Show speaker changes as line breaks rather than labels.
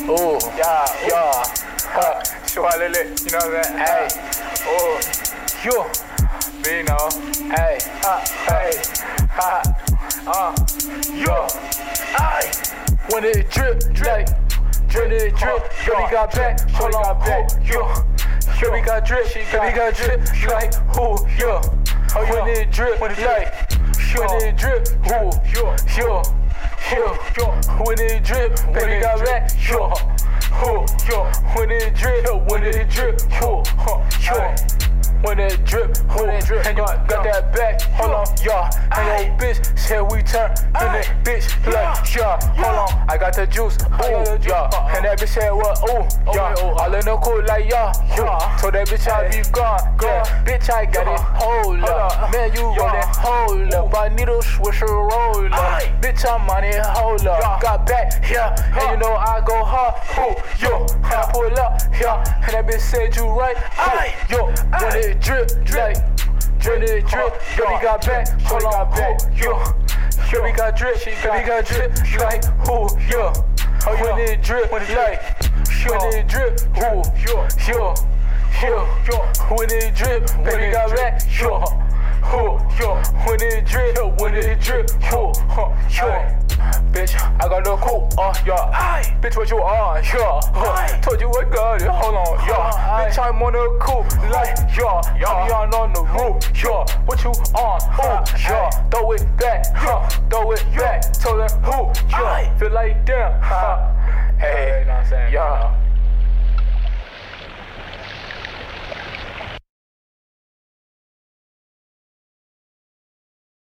Ooh, yeah,
Swalele, you know what I'm saying?
hey,
Oh,
yo,
me know.
hey,
Hey,
yo, ay. When it drip, like, when it drip, baby got back, hold on, yo. Baby got drip, baby got drip, like, who, yo. When it drip, like, when it drip, who, yo. When it drip, baby got back, yo. When it drip, yo. When it drip, and you got that back, hold on, y'all. And your bitch said we turn, and that bitch like, yeah, hold on, I got the juice, ooh, yeah. And that bitch said, what, ooh, yeah. All in the cool like, yeah. Told that bitch I be gone, yeah. Bitch, I got it, hold up. Man, you rollin', hold up. I need a swisher roll up. Bitch, I'm on it, hold up. Got back, yeah. And you know I go hard, ooh, yo. And I pull up, yeah. And that bitch said you right, ooh, yo. When it drip, like, when it drip, baby got back, hold on, yo. Baby got drip, like, ooh, yo. When it drip, like, when it drip, ooh, yo. When it drip, baby got back, yo. When it drip, yo. Bitch, I got the coupe, yeah. Bitch, what you on, yeah. Told you I got it, hold on, yeah. Bitch, I'm on the coupe, like, yeah. I be on the roof, yeah. What you on, yeah. Throw it back, throw it back. Told her who, yeah. Feel like damn, hey, yeah.